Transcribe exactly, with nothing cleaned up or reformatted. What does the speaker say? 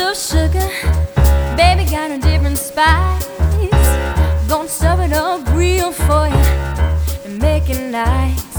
of sugar, baby got a different spice. Gonna serve it up real for you and make it nice.